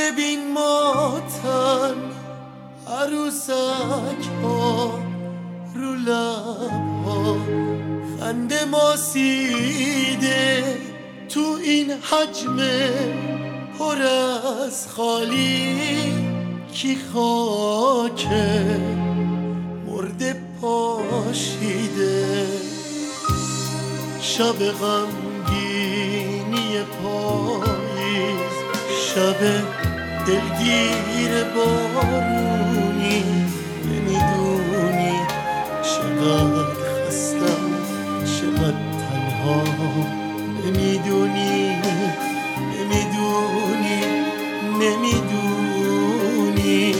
ببین ماتن عروسک ها رو لب ها خنده ماسیده تو این حجم پر از خالی کی خاکه مرده پاشیده شب غمگینی پاییز شب دلگیر بارونی نمیدونی چقدر خستم چقدر تنها نمیدونی نمیدونی نمیدونی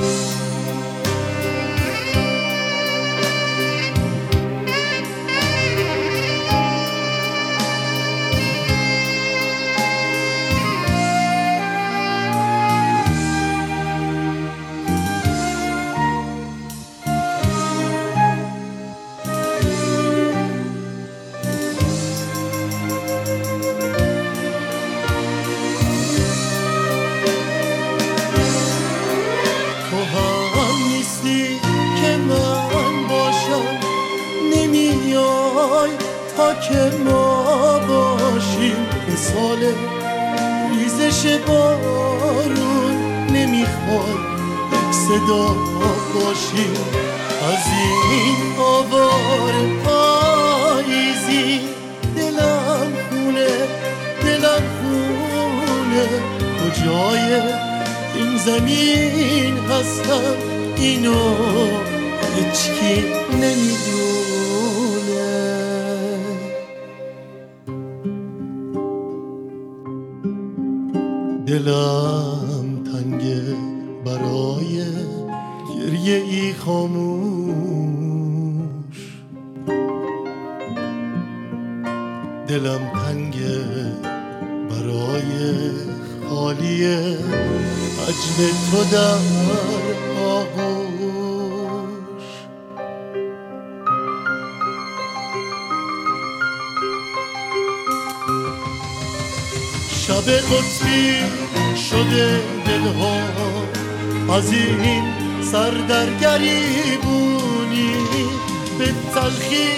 تا که ما باشیم مثال ریزش بارون نمیخواد یک صدا باشیم از این آوار پاییزی دلم خونه کجای این زمین هستم اینو هیچکی نمیدونه دلم تنگه برای گریه ای خاموش دلم تنگه برای خالی حجم تو در آغوش شب قطبی شده دلها از این سردرگریبونی به تلخی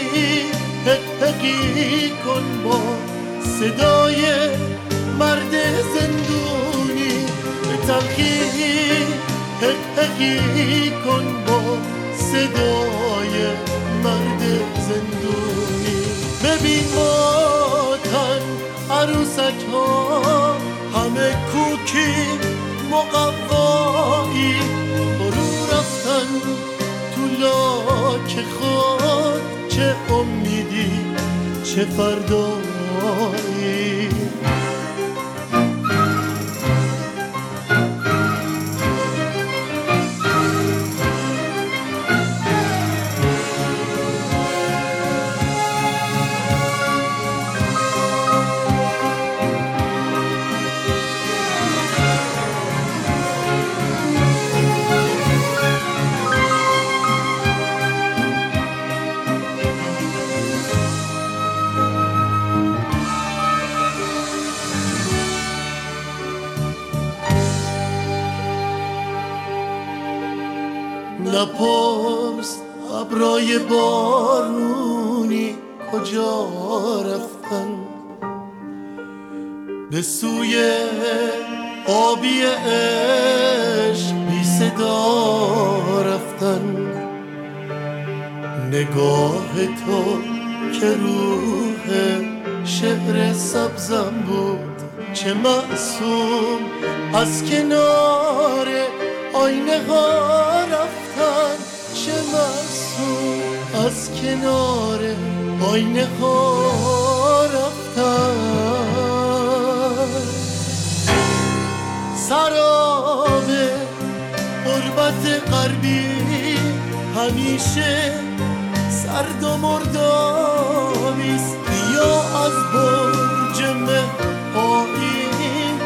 حقی کن با صدای مرد زندونی به تلخی حقی کن با صدای مرد زندونی ببین ماتن عروسک ها همه کوکی مقوایی برو رفتن تو لاک خود چه امیدی چه فردایی نپرس ابرای بارونی کجا رفتن به سوی آبی عشق بی صدا رفتن نگاه تو که روح شعر سبزم بود چه معصوم از کنار آینه ها رفتن چه معصوم از کنار آینه ها رفتن سراب غربت غربی همیشه سرد و مردابیست بیا از برج مه‌آیین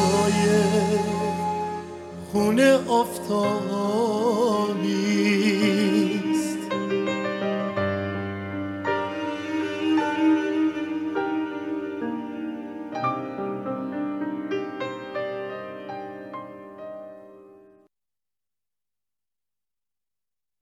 هوای خونه آفتابی